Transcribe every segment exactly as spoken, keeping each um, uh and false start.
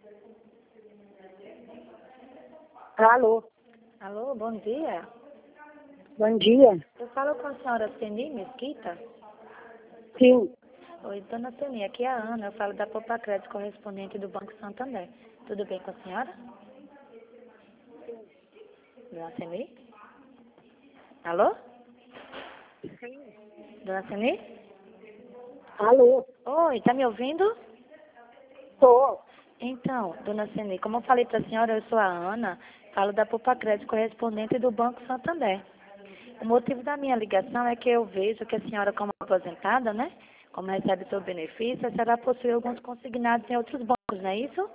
Alô, Alô, bom dia. bom dia. Eu falo com a senhora Ceni Mesquita. Sim, Oi, dona Ceni, aqui é a Ana. Eu falo da Poupa Crédito, correspondente do Banco Santander. Tudo bem com a senhora? Dona Ceni? Alô? Dona Ceni? alô, Oi, tá me ouvindo? tô. Então, dona Ceni, como eu falei para a senhora, eu sou a Ana, falo da Poupa Crédito, correspondente do Banco Santander. O motivo da minha ligação é que eu vejo que a senhora, como aposentada, né, como recebe seu benefício, a senhora possui alguns consignados em outros bancos, não é isso?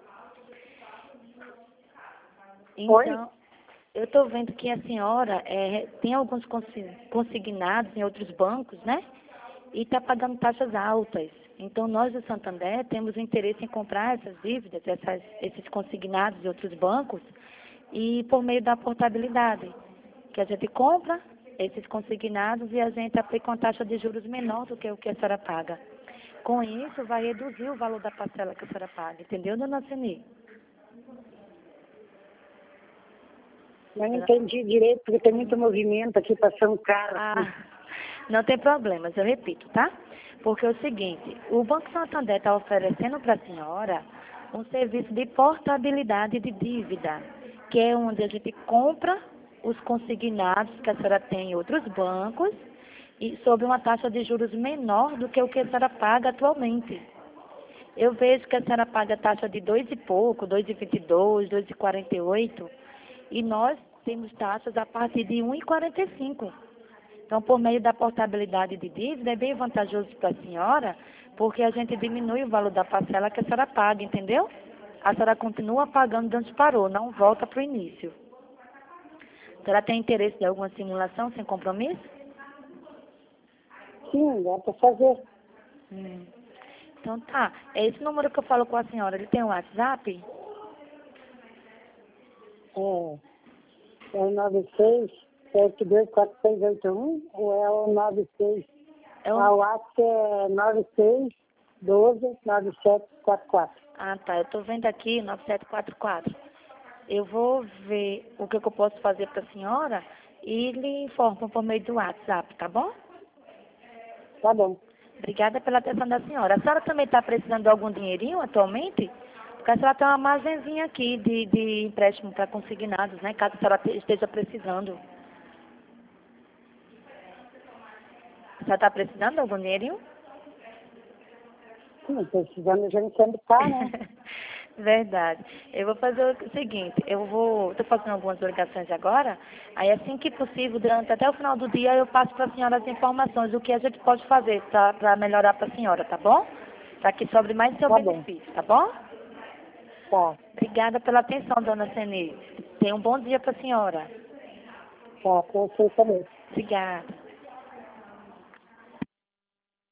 Oi? Então, eu estou vendo que a senhora eh, tem alguns consi- consignados em outros bancos, né? E está pagando taxas altas. Então, nós do Santander temos interesse em comprar essas dívidas, essas, esses consignados de outros bancos, e por meio da portabilidade, que a gente compra esses consignados e a gente aplica uma taxa de juros menor do que o que a senhora paga. Com isso, vai reduzir o valor da parcela que a senhora paga, entendeu, dona Ceni? Não entendi direito, porque tem muito movimento aqui, passando um carro. Ah, não tem problemas, eu repito, tá? Porque é o seguinte, o Banco Santander está oferecendo para a senhora um serviço de portabilidade de dívida, que é onde a gente compra os consignados que a senhora tem em outros bancos e sob uma taxa de juros menor do que o que a senhora paga atualmente. Eu vejo que a senhora paga taxa de dois e pouco, dois e vinte e dois, dois e quarenta e oito, e nós temos taxas a partir de um e quarenta e cinco. Então, por meio da portabilidade de dívida, é bem vantajoso para a senhora, porque a gente diminui o valor da parcela que a senhora paga, entendeu? A senhora continua pagando de onde parou, não volta para o início. A senhora tem interesse em alguma simulação sem compromisso? Sim, dá para fazer. Hum. Então tá. É esse número que eu falo com a senhora, ele tem um WhatsApp? É, é o nove seis sete dois quatro seis oito um ou é o nove seis? É o... A WhatsApp é nove seis doze nove sete quatro quatro. Ah, tá. Eu tô vendo aqui, nove sete quatro quatro. Eu vou ver o que, que eu posso fazer para a senhora e lhe informo por meio do WhatsApp, tá bom? Tá bom. Obrigada pela atenção da senhora. A senhora também está precisando de algum dinheirinho atualmente? Porque a senhora tem uma armazenzinha aqui de, de empréstimo para consignados, né? Caso a senhora te- esteja precisando. A senhora está precisando de algum dinheirinho? Sim, precisando a gente sempre tá, né? Verdade. Eu vou fazer o seguinte, eu vou, estou fazendo algumas ligações agora, aí assim que possível, durante até o final do dia, eu passo para a senhora as informações do que a gente pode fazer para melhorar para a senhora, tá bom? Para que sobre mais seu Tá bom. benefício, tá bom? Tá, Obrigada pela atenção, dona Ceni. Tenha um bom dia para a senhora. tá, para você também. Obrigada.